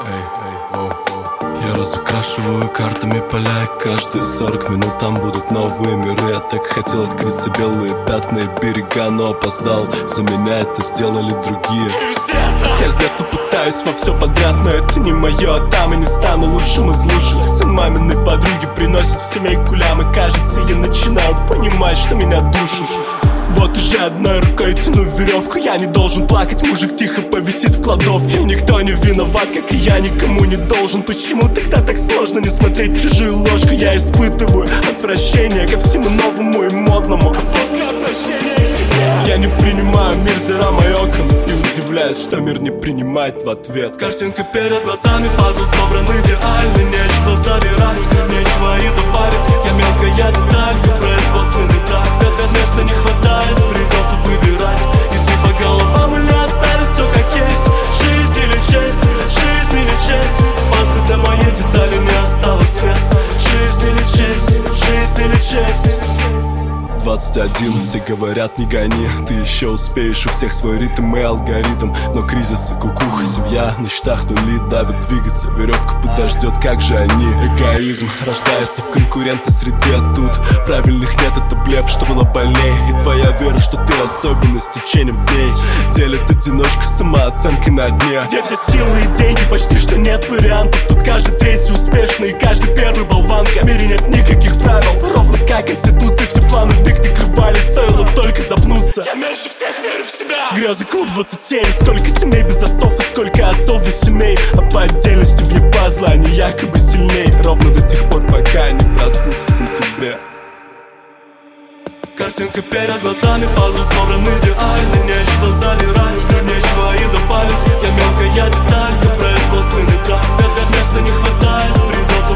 Я разукрашиваю картами поля, и каждые 40 минут там будут новые миры. Я так хотел открыться, белые пятна и берега, но опоздал. За меня это сделали другие. Я с детства пытаюсь во все подряд, но это не мое, а там и не стану лучшим из лучших. Сын маминой подруги приносит в семейку лям, и кажется, я начинаю понимать, что меня душит. Вот уже одной рукой тяну веревку. Я не должен плакать, мужик тихо повисит в кладовке. Никто не виноват, как и я никому не должен. Почему тогда так сложно не смотреть в чужую ложку? Я испытываю отвращение ко всему новому и модному, а после отвращения к себе я не принимаю мир за рамой окон и удивляюсь, что мир не принимает в ответ. Картинка перед глазами, пазл собран идеально. Нечего забирать, нечего и добавить. Я мелкая деталька, производственный брак. Места не хватает, придется выбирать. Идти по головам или оставить все как есть. Жизнь или честь, жизнь или честь. В для моей детали не осталось места. Жизнь или честь, жизнь или честь. 21, все говорят не гони. Ты еще успеешь, у всех свой ритм и алгоритм. Но кризисы, кукуха, семья, на счетах нули давят двигаться. Веревка подождет, как же они? Эгоизм рождается в конкурентной среде. Тут правильных нет, это блеф, что было больнее. И твоя вера, что ты особенный, с течением дней делит одиночка самооценкой на дне. Где все силы и деньги, почти что нет вариантов. Тут каждый третий успешный и каждый первый болванка. В мире нет никаких правил, ровно как конституция. Все планы в накрывали, стоило только запнуться. Я меньше всех верю в себя. Грязый клуб 27. Сколько семей без отцов и сколько отцов без семей. А по отдельности вне пазла они якобы сильней. Ровно до тех пор, пока не проснусь в сентябре. Картинка перед глазами, пазл собран идеально. Нечего забирать, нечего и добавить. Я мелкая деталька, производственный брак. Места не хватает, придется